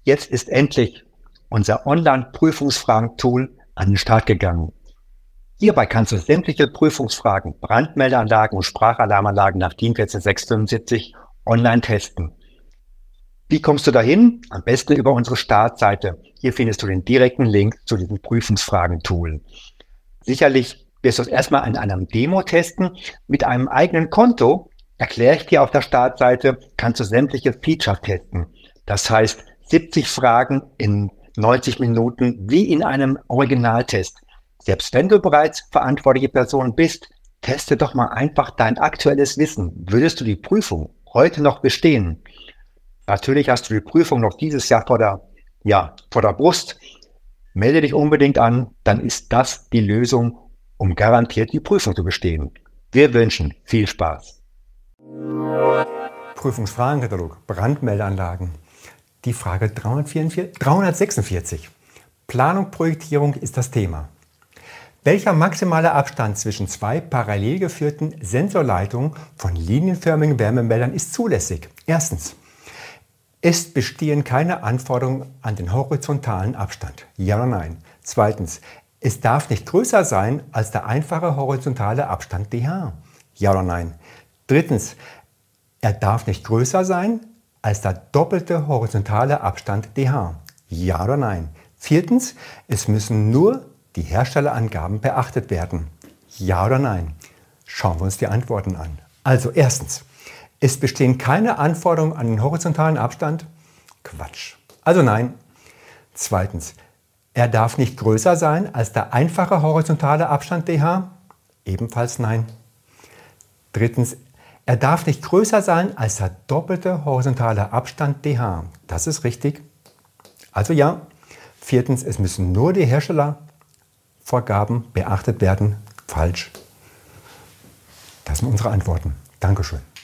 Jetzt ist endlich unser Online-Prüfungsfragen-Tool an den Start gegangen. Hierbei kannst du sämtliche Prüfungsfragen, Brandmeldeanlagen und Sprachalarmanlagen nach DIN 14675 online testen. Wie kommst du dahin? Am besten über unsere Startseite. Hier findest du den direkten Link zu diesem Prüfungsfragen-Tool. Sicherlich wirst du es erstmal in einem Demo testen. Mit einem eigenen Konto, erkläre ich dir auf der Startseite, kannst du sämtliche Features testen. Das heißt, 70 Fragen in 90 Minuten wie in einem Originaltest. Selbst wenn du bereits verantwortliche Person bist, teste doch mal einfach dein aktuelles Wissen. Würdest du die Prüfung heute noch bestehen? Natürlich hast du die Prüfung noch dieses Jahr vor der Brust. Melde dich unbedingt an, dann ist das die Lösung, um garantiert die Prüfung zu bestehen. Wir wünschen viel Spaß. Prüfungsfragenkatalog, Brandmeldeanlagen. Die Frage 346. Planung, Projektierung ist das Thema. Welcher maximale Abstand zwischen zwei parallel geführten Sensorleitungen von linienförmigen Wärmemeldern ist zulässig? Erstens. Es bestehen keine Anforderungen an den horizontalen Abstand. Ja oder nein? Zweitens. Es darf nicht größer sein als der einfache horizontale Abstand dH. Ja oder nein? Drittens. Er darf nicht größer sein als der doppelte horizontale Abstand dH. Ja oder nein? Viertens. Es müssen nur die Herstellerangaben beachtet werden. Ja oder nein? Schauen wir uns die Antworten an. Also erstens. Es bestehen keine Anforderungen an den horizontalen Abstand. Quatsch. Also nein. Zweitens. Er darf nicht größer sein als der einfache horizontale Abstand dH. Ebenfalls nein. Drittens. Er darf nicht größer sein als der doppelte horizontale Abstand dH. Das ist richtig. Also ja. Viertens. Es müssen nur die Herstellervorgaben beachtet werden. Falsch. Das sind unsere Antworten. Dankeschön.